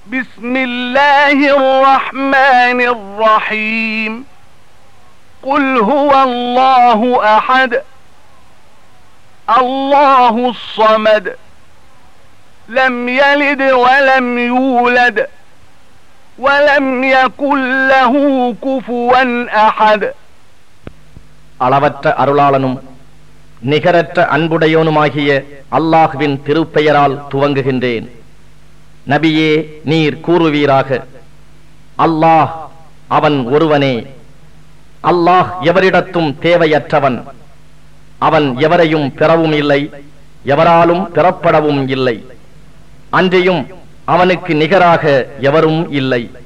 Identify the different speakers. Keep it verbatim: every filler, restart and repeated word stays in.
Speaker 1: بسم الله الرحمن الرحيم قل هو الله أحد الله الصمد لم يلد ولم يولد ولم يكن له كفوا أحد.
Speaker 2: அளவற்ற அருளாளனும் நிகரற்ற அன்புடையோனுமாகிய அல்லாஹ்வின் திருப்பெயரால் துவங்குகின்றேன். நபியே, நீர் கூறுவீராக, அல்லாஹ் அவன் ஒருவனே. அல்லாஹ் எவரிடத்தும் தேவையற்றவன். அவன் எவரையும் பெறவும் இல்லை, எவராலும் பெறப்படவும் இல்லை. அன்றியும் அவனுக்கு நிகராக எவரும் இல்லை.